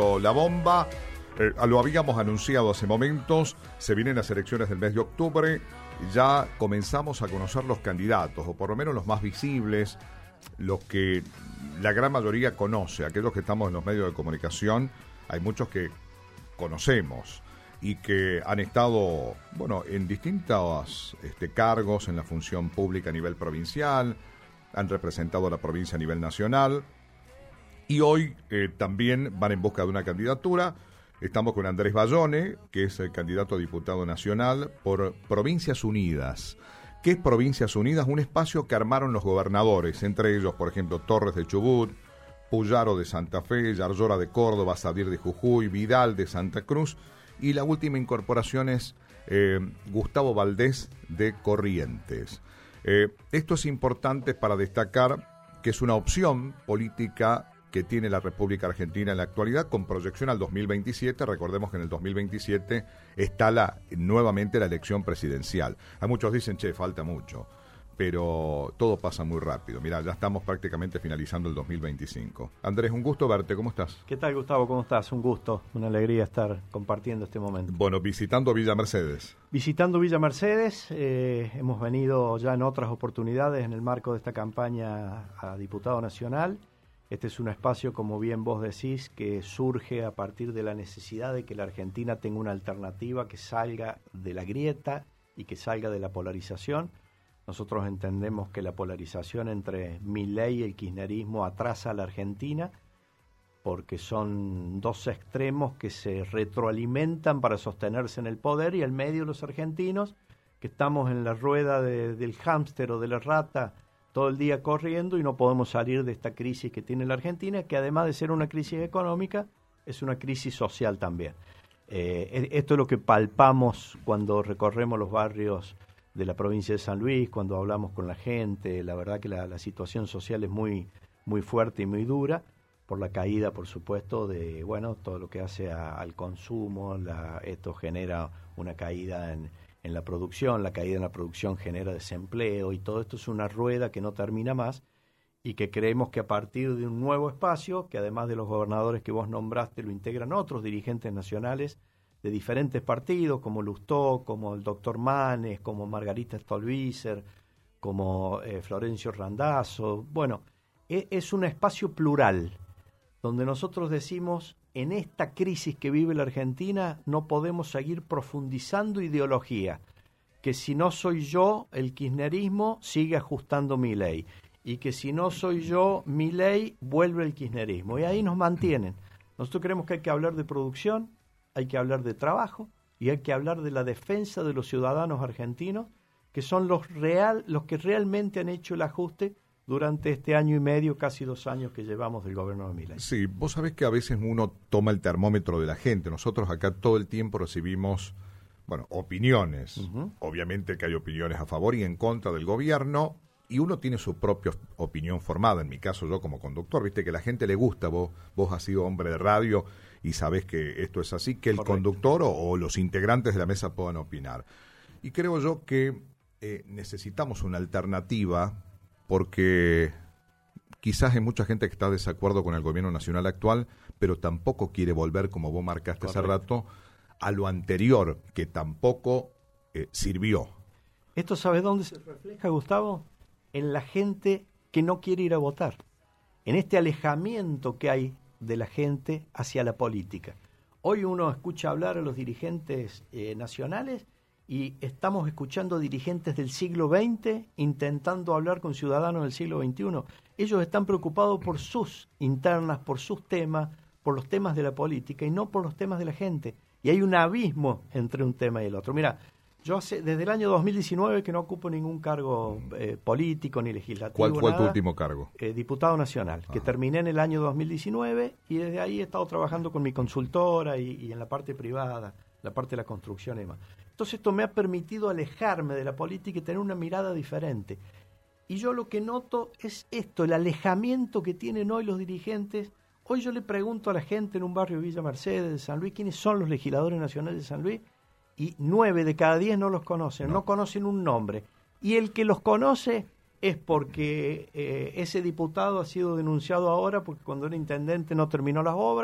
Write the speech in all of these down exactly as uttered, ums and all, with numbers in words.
La bomba, eh, lo habíamos anunciado hace momentos, se vienen las elecciones del mes de octubre, ya comenzamos a conocer los candidatos, o por lo menos los más visibles, los que la gran mayoría conoce, aquellos que estamos en los medios de comunicación, hay muchos que conocemos y que han estado, bueno, en distintos este, cargos en la función pública a nivel provincial, han representado a la provincia a nivel nacional y hoy eh, también van en busca de una candidatura. Estamos con Andrés Bayone, que es el candidato a diputado nacional por Provincias Unidas. ¿Qué es Provincias Unidas? Un espacio que armaron los gobernadores, entre ellos, por ejemplo, Torres de Chubut, Puyaro de Santa Fe, Yarlora de Córdoba, Sadir de Jujuy, Vidal de Santa Cruz, y la última incorporación es eh, Gustavo Valdés de Corrientes. Eh, esto es importante para destacar que es una opción política que tiene la República Argentina en la actualidad con proyección al dos mil veintisiete. Recordemos que en el dos mil veintisiete está la, nuevamente la elección presidencial. A muchos dicen, che, falta mucho, pero todo pasa muy rápido. Mirá, ya estamos prácticamente finalizando el dos mil veinticinco. Andrés, un gusto verte, ¿cómo estás? ¿Qué tal, Gustavo? ¿Cómo estás? Un gusto, una alegría estar compartiendo este momento. Bueno, visitando Villa Mercedes. Visitando Villa Mercedes, eh, hemos venido ya en otras oportunidades en el marco de esta campaña a diputado nacional. Este es un espacio, como bien vos decís, que surge a partir de la necesidad de que la Argentina tenga una alternativa que salga de la grieta y que salga de la polarización. Nosotros entendemos que la polarización entre Milei y el kirchnerismo atrasa a la Argentina porque son dos extremos que se retroalimentan para sostenerse en el poder y al medio los argentinos, que estamos en la rueda de, del hámster o de la rata todo el día corriendo y no podemos salir de esta crisis que tiene la Argentina, que además de ser una crisis económica, es una crisis social también. Eh, esto es lo que palpamos cuando recorremos los barrios de la provincia de San Luis, cuando hablamos con la gente. La verdad que la, la situación social es muy, muy fuerte y muy dura, por la caída, por supuesto, de bueno todo lo que hace a, al consumo. La, esto genera una caída en en la producción, la caída en la producción genera desempleo y todo esto es una rueda que no termina más y que creemos que a partir de un nuevo espacio, que además de los gobernadores que vos nombraste, lo integran otros dirigentes nacionales de diferentes partidos, como Lustó, como el doctor Manes, como Margarita Stolbizer, como eh, Florencio Randazzo. Bueno, e- es un espacio plural, donde nosotros decimos, en esta crisis que vive la Argentina no podemos seguir profundizando ideología, que si no soy yo, el kirchnerismo sigue ajustando mi ley, y que si no soy yo, mi ley, vuelve el kirchnerismo, y ahí nos mantienen. Nosotros creemos que hay que hablar de producción, hay que hablar de trabajo, y hay que hablar de la defensa de los ciudadanos argentinos, que son los, real, los que realmente han hecho el ajuste durante este año y medio, casi dos años que llevamos del gobierno de Milei. Sí, vos sabés que a veces uno toma el termómetro de la gente. Nosotros acá todo el tiempo recibimos, bueno, opiniones. Uh-huh. Obviamente que hay opiniones a favor y en contra del gobierno, y uno tiene su propia opinión formada. En mi caso, yo como conductor, viste que a la gente le gusta, vos, vos has sido hombre de radio y sabés que esto es así, que el Correcto. Conductor o, o los integrantes de la mesa puedan opinar. Y creo yo que eh, necesitamos una alternativa, porque quizás hay mucha gente que está de desacuerdo con el gobierno nacional actual, pero tampoco quiere volver, como vos marcaste Correcto. Hace rato, a lo anterior, que tampoco eh, sirvió. ¿Esto sabes dónde se refleja, Gustavo? En la gente que no quiere ir a votar, en este alejamiento que hay de la gente hacia la política. Hoy uno escucha hablar a los dirigentes eh, nacionales y estamos escuchando dirigentes del siglo veinte intentando hablar con ciudadanos del siglo veintiuno. Ellos están preocupados por sus internas, por sus temas, por los temas de la política y no por los temas de la gente. Y hay un abismo entre un tema y el otro. Mira, yo hace desde el año dos mil diecinueve que no ocupo ningún cargo eh, político ni legislativo. ¿Cuál fue nada. Tu último cargo? Eh, diputado nacional, Ajá. que terminé en el año dos mil diecinueve y desde ahí he estado trabajando con mi consultora y, y en la parte privada, la parte de la construcción y demás. Entonces esto me ha permitido alejarme de la política y tener una mirada diferente. Y yo lo que noto es esto, el alejamiento que tienen hoy los dirigentes. Hoy yo le pregunto a la gente en un barrio de Villa Mercedes, de San Luis, quiénes son los legisladores nacionales de San Luis, y nueve de cada diez no los conocen, no, no conocen un nombre. Y el que los conoce es porque eh, ese diputado ha sido denunciado ahora porque cuando era intendente no terminó las obras,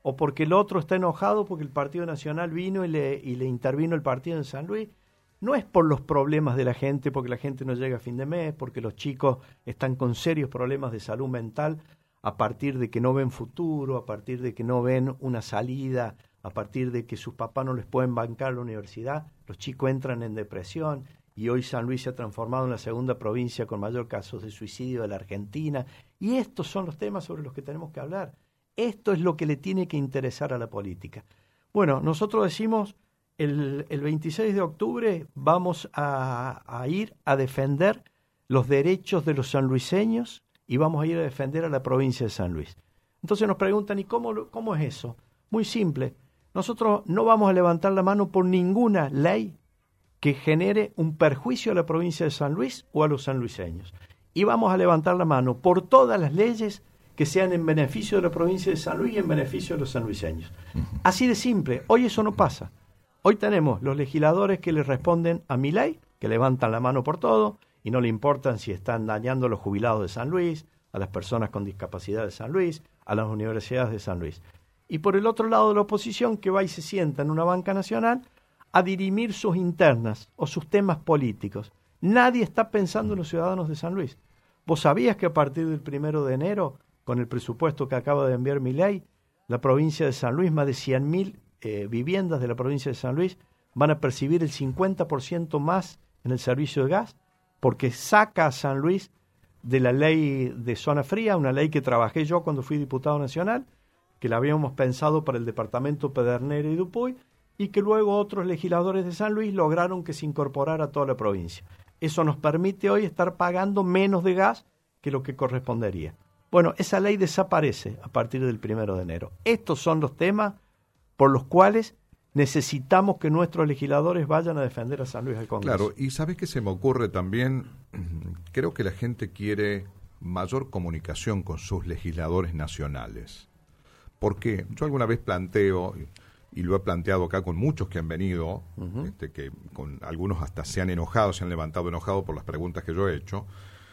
o porque el otro está enojado porque el Partido Nacional vino y le, y le intervino el partido en San Luis. No es por los problemas de la gente, porque la gente no llega a fin de mes, porque los chicos están con serios problemas de salud mental a partir de que no ven futuro, a partir de que no ven una salida, a partir de que sus papás no les pueden bancar a la universidad. Los chicos entran en depresión y hoy San Luis se ha transformado en la segunda provincia con mayor casos de suicidio de la Argentina. Y estos son los temas sobre los que tenemos que hablar. Esto es lo que le tiene que interesar a la política. Bueno, nosotros decimos, el, el veintiséis de octubre vamos a, a ir a defender los derechos de los sanluiseños y vamos a ir a defender a la provincia de San Luis. Entonces nos preguntan, ¿y cómo, cómo es eso? Muy simple. Nosotros no vamos a levantar la mano por ninguna ley que genere un perjuicio a la provincia de San Luis o a los sanluiseños. Y vamos a levantar la mano por todas las leyes que sean en beneficio de la provincia de San Luis y en beneficio de los sanluiseños. Uh-huh. Así de simple. Hoy eso no pasa. Hoy tenemos los legisladores que le responden a Milei, que levantan la mano por todo y no le importan si están dañando a los jubilados de San Luis, a las personas con discapacidad de San Luis, a las universidades de San Luis. Y por el otro lado de la oposición, que va y se sienta en una banca nacional a dirimir sus internas o sus temas políticos. Nadie está pensando en los ciudadanos de San Luis. ¿Vos sabías que a partir del primero de enero, con el presupuesto que acaba de enviar Milei, la provincia de San Luis, más de cien mil eh, viviendas de la provincia de San Luis, van a percibir el cincuenta por ciento más en el servicio de gas? Porque saca a San Luis de la ley de zona fría, una ley que trabajé yo cuando fui diputado nacional, que la habíamos pensado para el departamento Pedernera y Dupuy, y que luego otros legisladores de San Luis lograron que se incorporara a toda la provincia. Eso nos permite hoy estar pagando menos de gas que lo que correspondería. Bueno, esa ley desaparece a partir del primero de enero. Estos son los temas por los cuales necesitamos que nuestros legisladores vayan a defender a San Luis al Congreso. Claro, y ¿sabes qué se me ocurre también? Creo que la gente quiere mayor comunicación con sus legisladores nacionales. Porque yo alguna vez planteo, y lo he planteado acá con muchos que han venido, uh-huh. este, que con algunos hasta se han enojado, se han levantado enojados por las preguntas que yo he hecho,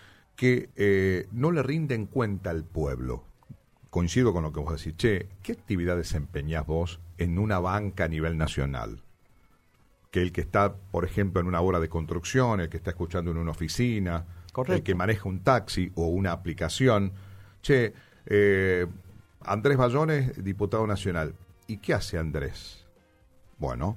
que eh, no le rinden cuenta al pueblo. Coincido con lo que vos decís, che, ¿qué actividad desempeñás vos en una banca a nivel nacional? Que el que está, por ejemplo, en una obra de construcción, el que está escuchando en una oficina, correcto, el que maneja un taxi o una aplicación. Che, eh, Andrés Bayones, diputado nacional. ¿Y qué hace Andrés? Bueno,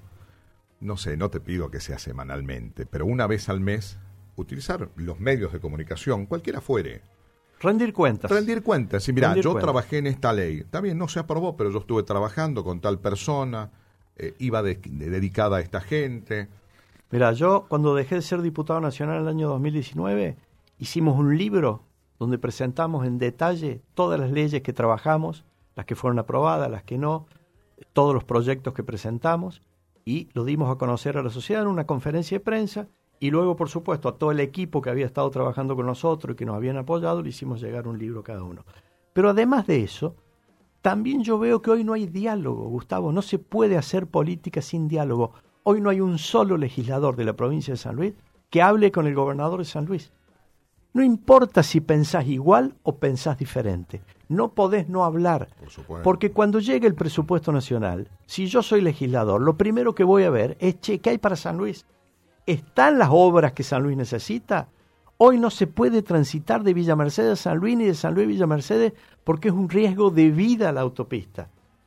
no sé, no te pido que sea semanalmente, pero una vez al mes, utilizar los medios de comunicación, cualquiera fuere. Rendir cuentas. Rendir cuentas. Y mirá, yo cuentas. trabajé en esta ley. También no se aprobó, pero yo estuve trabajando con tal persona, eh, iba de, de, dedicada a esta gente. Mirá, yo cuando dejé de ser diputado nacional en el año dos mil diecinueve, hicimos un libro donde presentamos en detalle todas las leyes que trabajamos, las que fueron aprobadas, las que no, todos los proyectos que presentamos, y lo dimos a conocer a la sociedad en una conferencia de prensa. Y luego, por supuesto, a todo el equipo que había estado trabajando con nosotros y que nos habían apoyado, le hicimos llegar un libro cada uno. Pero además de eso, también yo veo que hoy no hay diálogo, Gustavo. No se puede hacer política sin diálogo. Hoy no hay un solo legislador de la provincia de San Luis que hable con el gobernador de San Luis. No importa si pensás igual o pensás diferente. No podés no hablar. Por supuesto. Porque cuando llegue el presupuesto nacional, si yo soy legislador, lo primero que voy a ver es, che, ¿qué hay para San Luis? ¿Están las obras que San Luis necesita? Hoy no se puede transitar de Villa Mercedes a San Luis ni de San Luis a Villa Mercedes porque es un riesgo de vida a la autopista.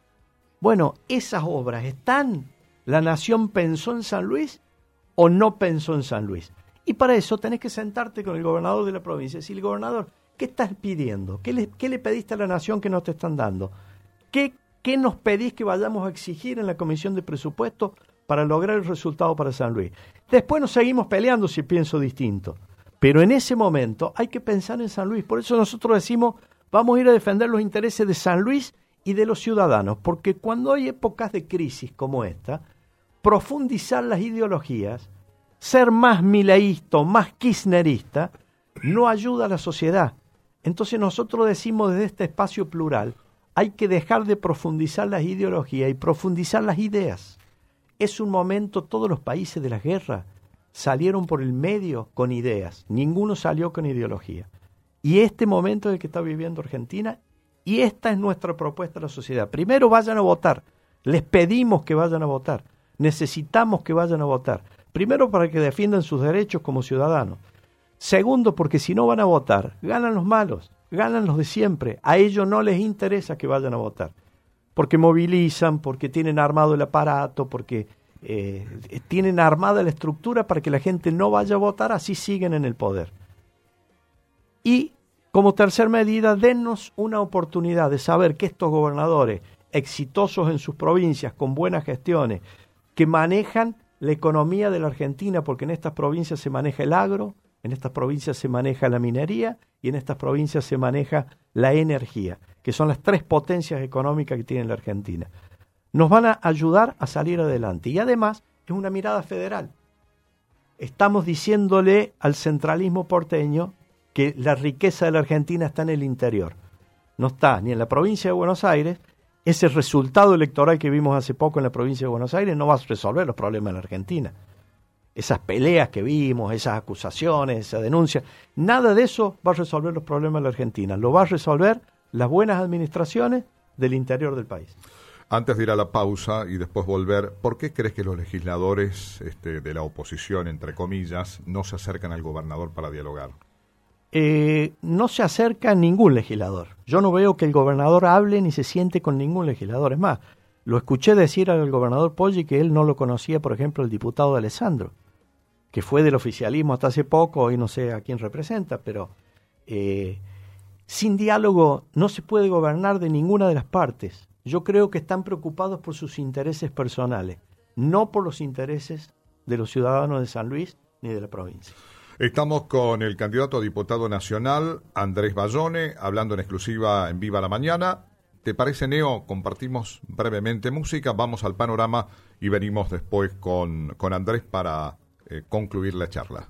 Bueno, esas obras están. ¿La nación pensó en San Luis o no pensó en San Luis? Y para eso tenés que sentarte con el gobernador de la provincia y decirle, gobernador, ¿qué estás pidiendo? ¿Qué le, qué le pediste a la nación que no te están dando? ¿Qué, qué nos pedís que vayamos a exigir en la Comisión de Presupuesto para lograr el resultado para San Luis? Después nos seguimos peleando si pienso distinto. Pero en ese momento hay que pensar en San Luis. Por eso nosotros decimos, vamos a ir a defender los intereses de San Luis y de los ciudadanos. Porque cuando hay épocas de crisis como esta, profundizar las ideologías, ser más mileísta, más kirchnerista, no ayuda a la sociedad. Entonces nosotros decimos desde este espacio plural, hay que dejar de profundizar las ideologías y profundizar las ideas. Es un momento, todos los países de la guerra salieron por el medio con ideas, ninguno salió con ideología. Y este momento en el que está viviendo Argentina Y esta es nuestra propuesta a la sociedad. Primero, vayan a votar. Les pedimos que vayan a votar. Necesitamos que vayan a votar. Primero, para que defiendan sus derechos como ciudadanos. Segundo, porque si no van a votar, ganan los malos, ganan los de siempre. A ellos no les interesa que vayan a votar. Porque movilizan, porque tienen armado el aparato, porque eh, tienen armada la estructura para que la gente no vaya a votar, así siguen en el poder. Y como tercer medida, dennos una oportunidad de saber que estos gobernadores exitosos en sus provincias, con buenas gestiones, que manejan la economía de la Argentina, porque en estas provincias se maneja el agro, en estas provincias se maneja la minería y en estas provincias se maneja la energía, que son las tres potencias económicas que tiene la Argentina. Nos van a ayudar a salir adelante. Y además es una mirada federal. Estamos diciéndole al centralismo porteño que la riqueza de la Argentina está en el interior. No está ni en la provincia de Buenos Aires. Ese resultado electoral que vimos hace poco en la provincia de Buenos Aires no va a resolver los problemas de la Argentina. Esas peleas que vimos, esas acusaciones, esa denuncia, nada de eso va a resolver los problemas de la Argentina. Lo va a resolver las buenas administraciones del interior del país. Antes de ir a la pausa y después volver, ¿por qué crees que los legisladores este, de la oposición, entre comillas, no se acercan al gobernador para dialogar? Eh, no se acerca ningún legislador. Yo no veo que el gobernador hable ni se siente con ningún legislador. Es más, lo escuché decir al gobernador Poggi que él no lo conocía, por ejemplo, el diputado de Alessandro, que fue del oficialismo hasta hace poco, hoy no sé a quién representa, pero eh, sin diálogo no se puede gobernar de ninguna de las partes. Yo creo que están preocupados por sus intereses personales, no por los intereses de los ciudadanos de San Luis ni de la provincia. Estamos con el candidato a diputado nacional, Andrés Bayone, hablando en exclusiva en Viva la Mañana. ¿Te parece, Neo? Compartimos brevemente música, vamos al panorama y venimos después con, con Andrés para eh, concluir la charla.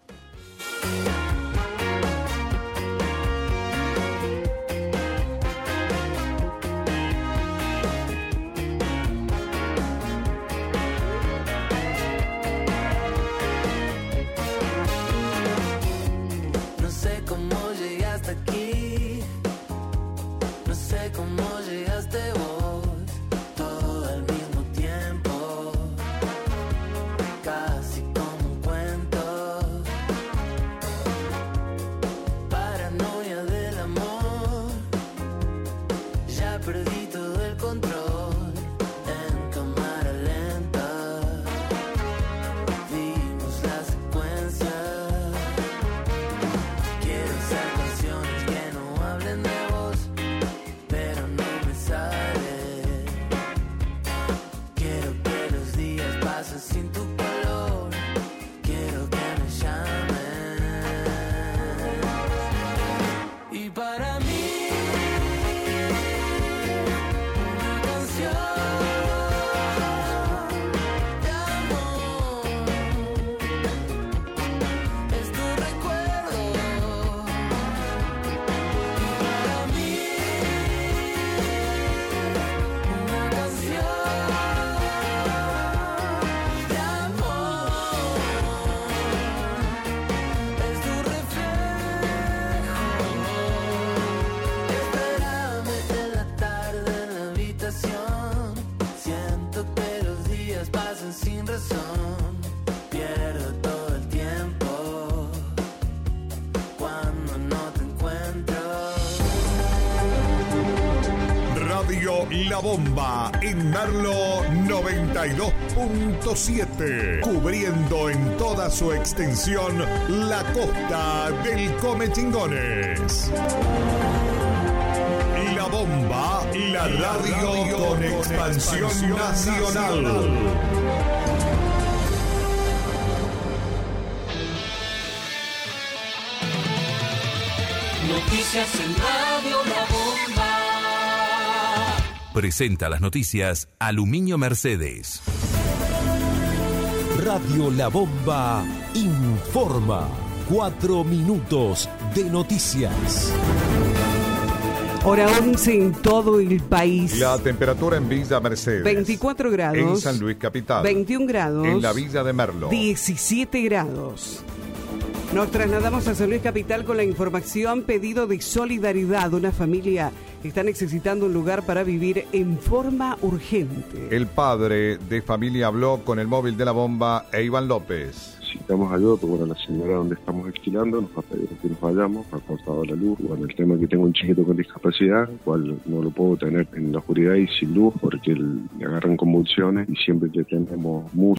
La Bomba en Merlo noventa y dos punto siete, cubriendo en toda su extensión la costa del Comechingones. La Bomba, la radio con expansión nacional. Noticias en Radio La Bomba. Presenta las noticias Aluminio Mercedes. Radio La Bomba informa. Cuatro minutos de noticias. Hora once en todo el país. La temperatura en Villa Mercedes. veinticuatro grados. En San Luis Capital. veintiún grados. En la Villa de Merlo. diecisiete grados. Nos trasladamos a San Luis Capital con la información. Pedido de solidaridad. Una familia está necesitando un lugar para vivir en forma urgente. El padre de familia habló con el móvil de la bomba e Iván López. Necesitamos ayuda, porque bueno, la señora donde estamos alquilando nos ha pedido que nos vayamos, ha cortado la luz. Bueno, el tema es que tengo un chiquito con discapacidad, el cual no lo puedo tener en la oscuridad y sin luz porque le agarran convulsiones y siempre que tenemos mucho